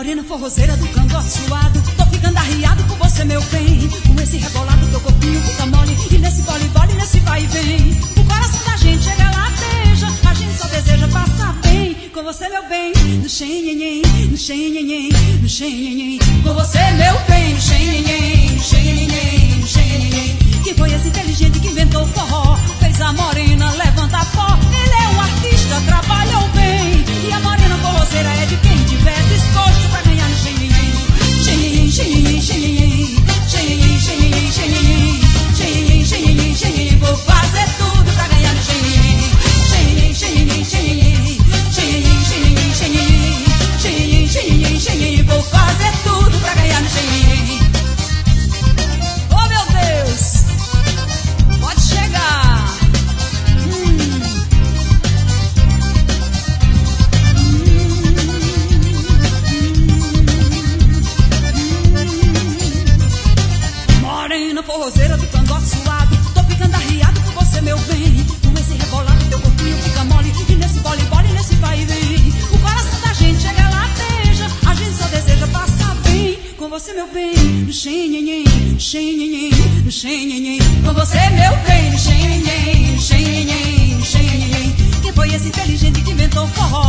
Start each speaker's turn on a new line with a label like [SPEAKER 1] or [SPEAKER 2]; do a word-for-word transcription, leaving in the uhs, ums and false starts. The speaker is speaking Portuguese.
[SPEAKER 1] Morena forrozeira do cangote suado, tô ficando arriado por você, meu bem. Com esse rebolado teu corpinho fica mole, e nesse vole-vole, nesse vai e vem. O coração da gente chega lá, beija, a gente só deseja passar bem. Com você, meu bem, no xenhenhen, no xenhenhen, no xenhenhen. Com você, meu bem, no xenhenhen, no xenhenhen, no xenhenhen. Que foi esse inteligente que inventou o forró, fez a morena levanta pó. Ele é um artista, trabalhou bem, e a morena forrozeira é de quem tiver disposto pra ganhar no xenhenhen. Xenhenhen, xenhenhen, xenhenhen, xenhenhen, xenhenhen, xenhenhen, xenhenhen, xenhenhen, xenhenhen. Vou fazer tudo pra ganhar no xenhenhen. Xenhenhen, xenhenhen, xenhenhen, xenhenhen, xenhenhen, xenhenhen, xenhenhen, xenhenhen, xenhenhen. Vou fazer tudo pra ganhar no xenhenhen. Oh, meu Deus! Pode chegar! Hum. Morena forrozeira do cangote suado, tô ficando arriado por você, meu bem. Com esse rebolado teu corpinho fica mole, e nesse bole-bole, nesse vai e vem. O coração da gente chega lá, beija, a gente só deseja passar bem. Com você, meu bem, no xenhenhen, no xenhenhen, no xenhenhen. Com você, meu bem, no xenhenhen, no xenhenhen, no xenhenhen. Quem foi esse inteligente que inventou o forró,